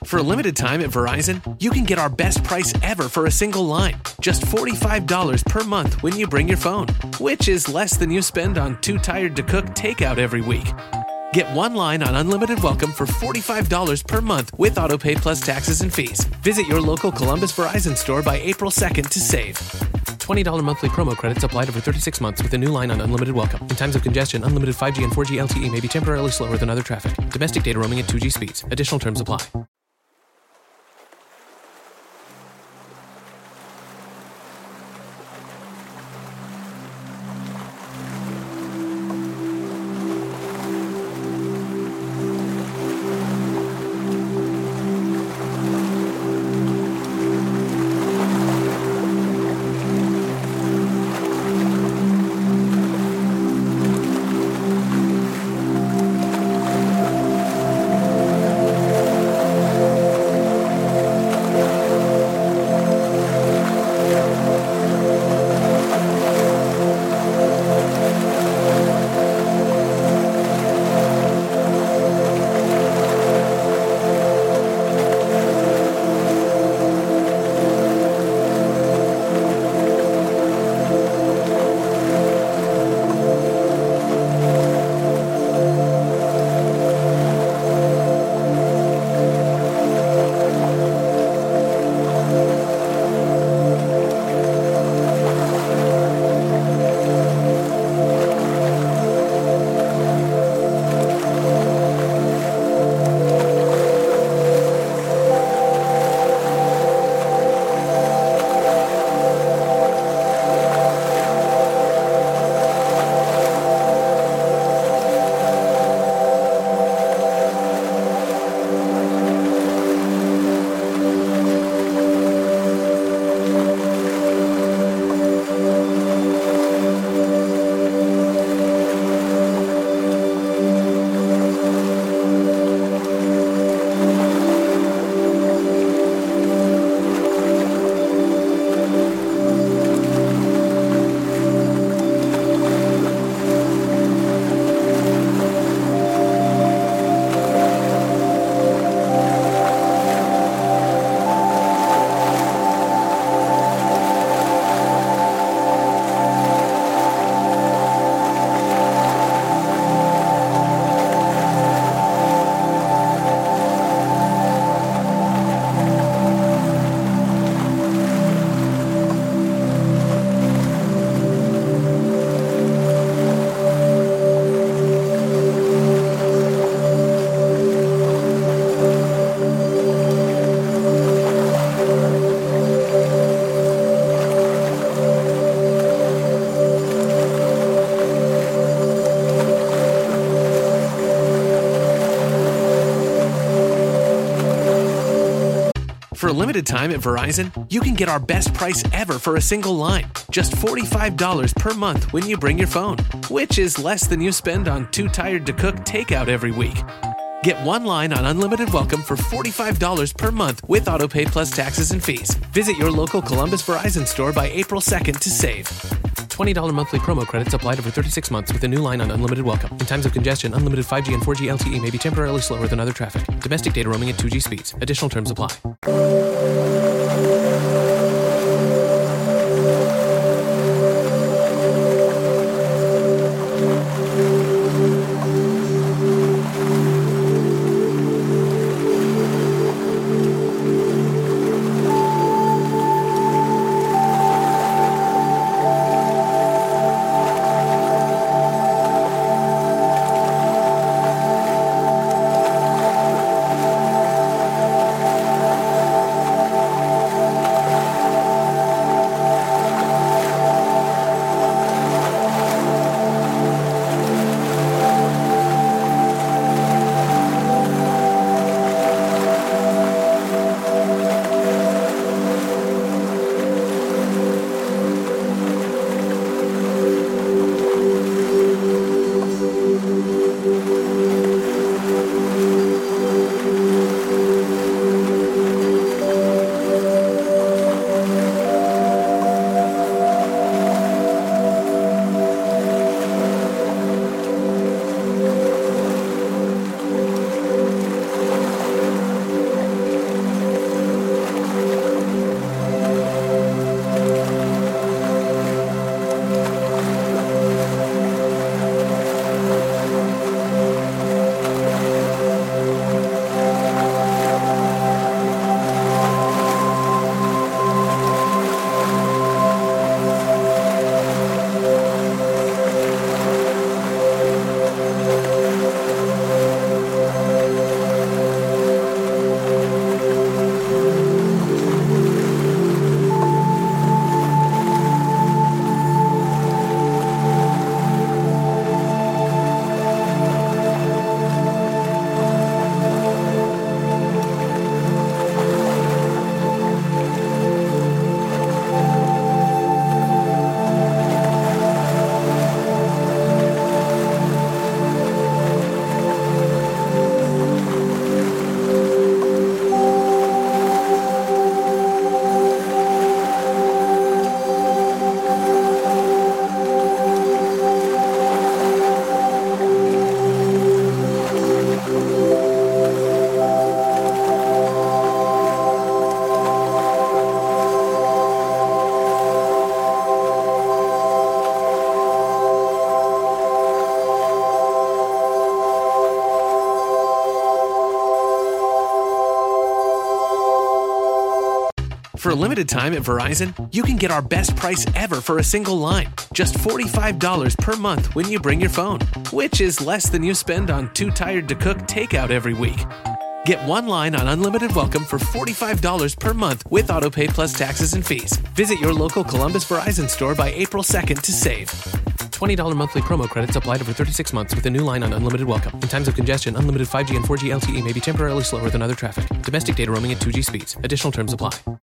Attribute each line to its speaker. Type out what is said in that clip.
Speaker 1: For a limited time at Verizon, you can get our best price ever for a single line. Just $45 per month when you bring your phone, which is less than you spend on Too Tired to Cook takeout every week. Get one line on Unlimited Welcome for $45 per month with AutoPay plus taxes and fees. Visit your local Columbus Verizon store by April 2nd to save. $20 monthly promo credits applied over 36 months with a new line on Unlimited Welcome. In times of congestion, unlimited 5G and 4G LTE may be temporarily slower than other traffic. Domestic data roaming at 2G speeds. Additional terms apply. For a limited time at Verizon, you can get our best price ever for a single line. Just $45 per month when you bring your phone, which is less than you spend on Too Tired to Cook takeout every week. Get one line on Unlimited Welcome for $45 per month with AutoPay plus taxes and fees. Visit your local Columbus Verizon store by April 2nd to save. $20 monthly promo credits applied over 36 months with a new line on Unlimited Welcome. In times of congestion, unlimited 5G and 4G LTE may be temporarily slower than other traffic. Domestic data roaming at 2G speeds. Additional terms apply. For a limited time at Verizon, you can get our best price ever for a single line. Just $45 per month when you bring your phone, which is less than you spend on Too Tired to Cook takeout every week. Get one line on Unlimited Welcome for $45 per month with AutoPay plus taxes and fees. Visit your local Columbus Verizon store by April 2nd to save. $20 monthly promo credits applied over 36 months with a new line on Unlimited Welcome. In times of congestion, unlimited 5G and 4G LTE may be temporarily slower than other traffic. Domestic data roaming at 2G speeds. Additional terms apply.